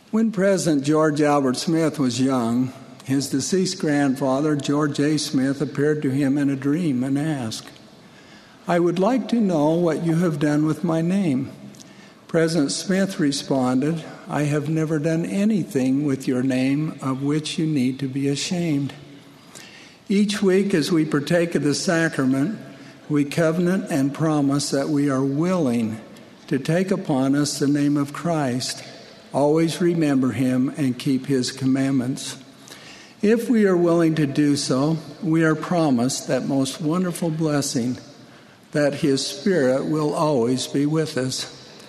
When President George Albert Smith was young, his deceased grandfather, George A. Smith, appeared to him in a dream and asked, "I would like to know what you have done with my name." President Smith responded, "I have never done anything with your name of which you need to be ashamed." Each week as we partake of the sacrament, we covenant and promise that we are willing to take upon us the name of Christ, always remember him, and keep his commandments. If we are willing to do so, we are promised that most wonderful blessing, that his Spirit will always be with us.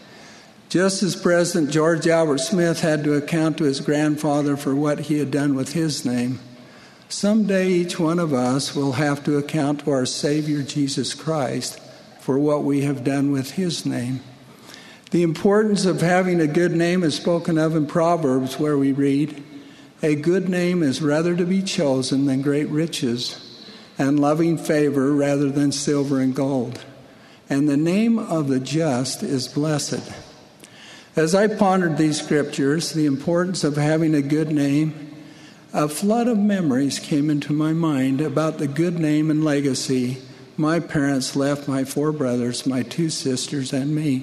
Just as President George Albert Smith had to account to his grandfather for what he had done with his name, someday each one of us will have to account to our Savior Jesus Christ for what we have done with his name. The importance of having a good name is spoken of in Proverbs, where we read, "A good name is rather to be chosen than great riches, and loving favor rather than silver and gold. And the name of the just is blessed." As I pondered these scriptures, the importance of having a good name, a flood of memories came into my mind about the good name and legacy my parents left my 4 brothers, my 2 sisters, and me.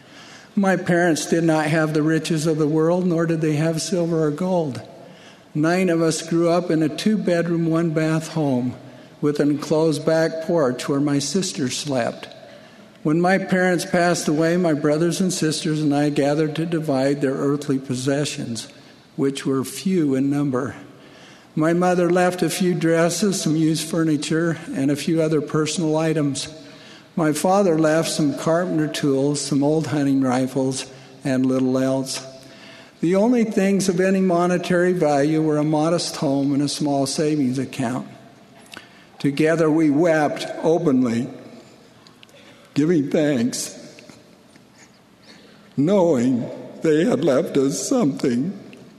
My parents did not have the riches of the world, nor did they have silver or gold. 9 of us grew up in a 2-bedroom, 1-bath home with an enclosed back porch where my sisters slept. When my parents passed away, my brothers and sisters and I gathered to divide their earthly possessions, which were few in number. My mother left a few dresses, some used furniture, and a few other personal items. My father left some carpenter tools, some old hunting rifles, and little else. The only things of any monetary value were a modest home and a small savings account. Together we wept openly, giving thanks, knowing they had left us something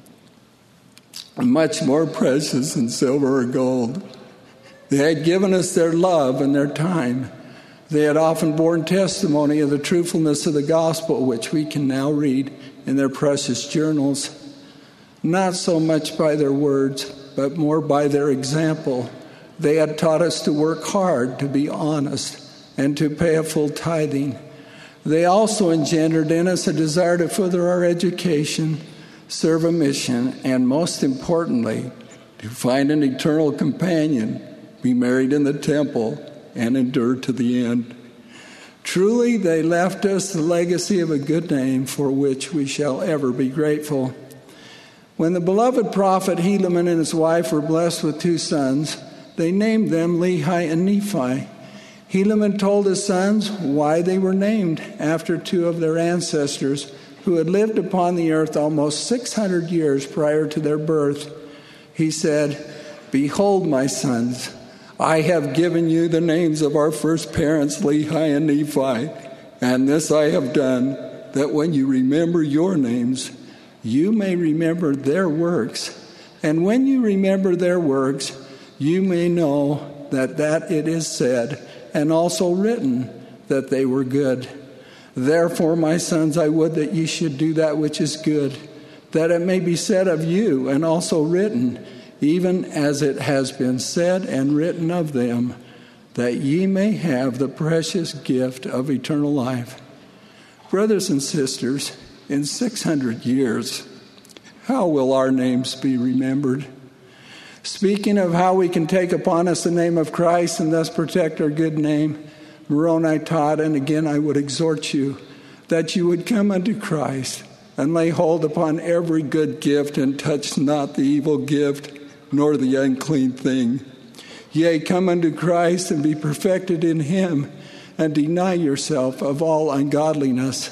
much more precious than silver or gold. They had given us their love and their time. They had often borne testimony of the truthfulness of the gospel, which we can now read in their precious journals, not so much by their words, but more by their example. They had taught us to work hard, to be honest, and to pay a full tithing. They also engendered in us a desire to further our education, serve a mission, and most importantly, to find an eternal companion, be married in the temple, and endure to the end. Truly, they left us the legacy of a good name for which we shall ever be grateful. When the beloved prophet Helaman and his wife were blessed with 2 sons, they named them Lehi and Nephi. Helaman told his sons why they were named after 2 of their ancestors who had lived upon the earth almost 600 years prior to their birth. He said, "Behold, my sons, I have given you the names of our first parents, Lehi and Nephi, and this I have done, that when you remember your names, you may remember their works. And when you remember their works, you may know that it is said, and also written, that they were good. Therefore, my sons, I would that ye should do that which is good, that it may be said of you, and also written, even as it has been said and written of them, that ye may have the precious gift of eternal life." Brothers and sisters, in 600 years, how will our names be remembered? Speaking of how we can take upon us the name of Christ and thus protect our good name, Moroni taught, and again I would exhort you, that you would come unto Christ and lay hold upon every good gift and touch not the evil gift, nor the unclean thing. Yea, come unto Christ and be perfected in him, and deny yourself of all ungodliness.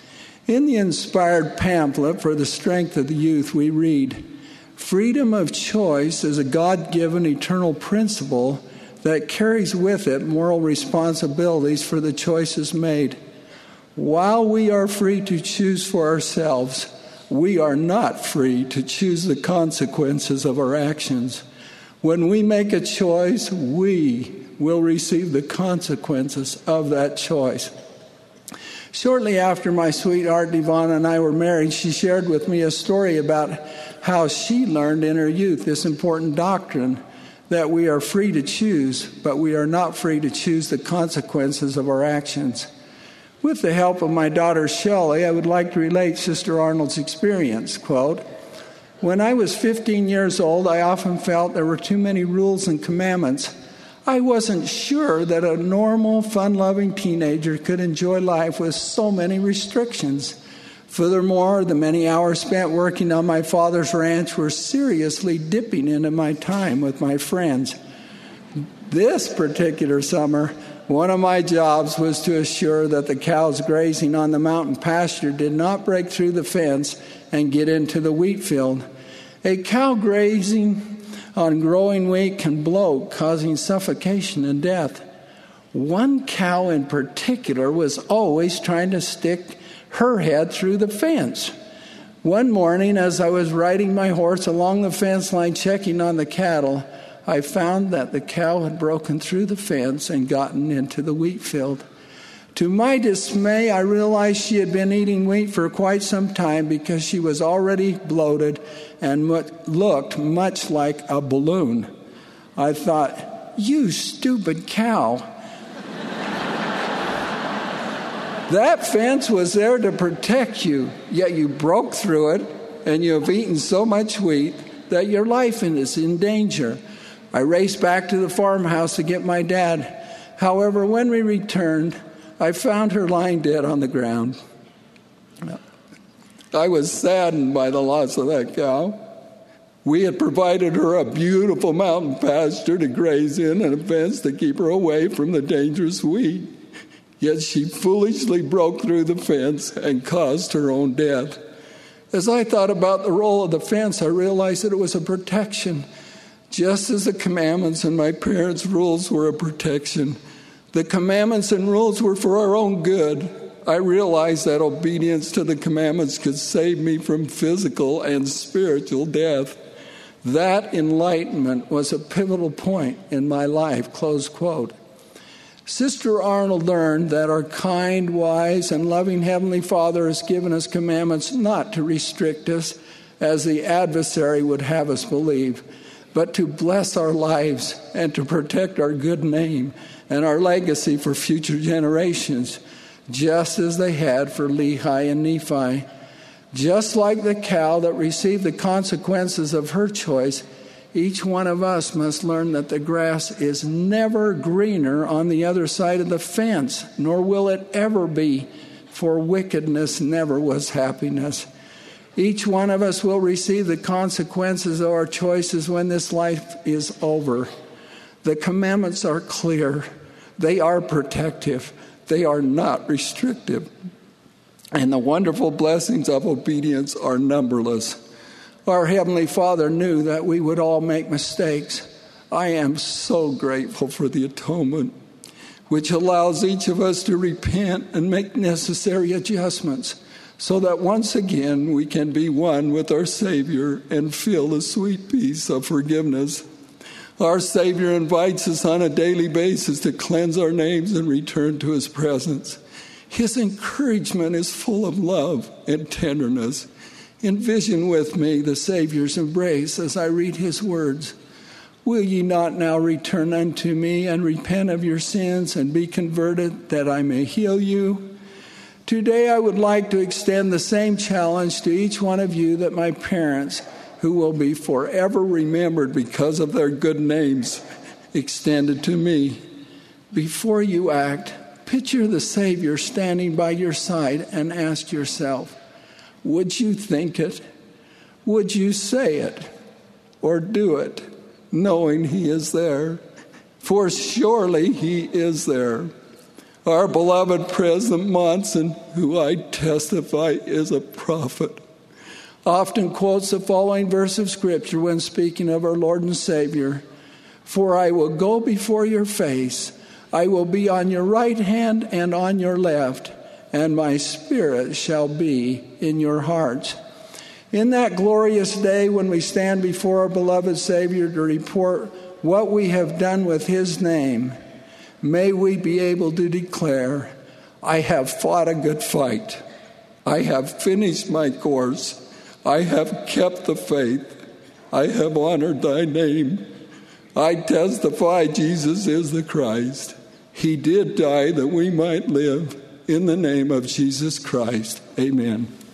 In the inspired pamphlet for the strength of the youth, we read, "Freedom of choice is a God-given eternal principle that carries with it moral responsibilities for the choices made. While we are free to choose for ourselves, we are not free to choose the consequences of our actions. When we make a choice, we will receive the consequences of that choice. Shortly after my sweetheart Devon and I were married, she shared with me a story about how she learned in her youth this important doctrine that we are free to choose, but we are not free to choose the consequences of our actions. With the help of my daughter Shelley, I would like to relate Sister Arnold's experience. Quote, "When I was 15 years old, I often felt there were too many rules and commandments. I wasn't sure that a normal, fun-loving teenager could enjoy life with so many restrictions. Furthermore, the many hours spent working on my father's ranch were seriously dipping into my time with my friends. This particular summer, one of my jobs was to assure that the cows grazing on the mountain pasture did not break through the fence and get into the wheat field. A cow grazing on growing wheat can bloat, causing suffocation and death. One cow in particular was always trying to stick her head through the fence. One morning, as I was riding my horse along the fence line checking on the cattle, I found that the cow had broken through the fence and gotten into the wheat field. To my dismay, I realized she had been eating wheat for quite some time because she was already bloated and looked much like a balloon. I thought, you stupid cow. That fence was there to protect you, yet you broke through it and you have eaten so much wheat that your life is in danger. I raced back to the farmhouse to get my dad. However, when we returned, I found her lying dead on the ground. I was saddened by the loss of that cow. We had provided her a beautiful mountain pasture to graze in and a fence to keep her away from the dangerous wheat. Yet she foolishly broke through the fence and caused her own death. As I thought about the role of the fence, I realized that it was a protection. Just as the commandments and my parents' rules were a protection, the commandments and rules were for our own good. I realized that obedience to the commandments could save me from physical and spiritual death. That enlightenment was a pivotal point in my life, close quote. Sister Arnold learned that our kind, wise, and loving Heavenly Father has given us commandments not to restrict us, as the adversary would have us believe, but to bless our lives and to protect our good name and our legacy for future generations, just as they had for Lehi and Nephi. Just like the cow that received the consequences of her choice, each one of us must learn that the grass is never greener on the other side of the fence, nor will it ever be, for wickedness never was happiness. Each one of us will receive the consequences of our choices when this life is over. The commandments are clear. They are protective. They are not restrictive. And the wonderful blessings of obedience are numberless. Our Heavenly Father knew that we would all make mistakes. I am so grateful for the atonement, which allows each of us to repent and make necessary adjustments so that once again we can be one with our Savior and feel the sweet peace of forgiveness. Our Savior invites us on a daily basis to cleanse our names and return to His presence. His encouragement is full of love and tenderness. Envision with me the Savior's embrace as I read His words. Will ye not now return unto me and repent of your sins and be converted that I may heal you? Today I would like to extend the same challenge to each one of you that my parents, who will be forever remembered because of their good names, extended to me. Before you act, picture the Savior standing by your side and ask yourself, would you think it? Would you say it? Or do it, knowing He is there? For surely He is there. Our beloved President Monson, who I testify is a prophet, often quotes the following verse of Scripture when speaking of our Lord and Savior. For I will go before your face, I will be on your right hand and on your left, and my spirit shall be in your hearts. In that glorious day when we stand before our beloved Savior to report what we have done with His name, may we be able to declare, I have fought a good fight. I have finished my course. I have kept the faith. I have honored thy name. I testify Jesus is the Christ. He did die that we might live. In the name of Jesus Christ, amen.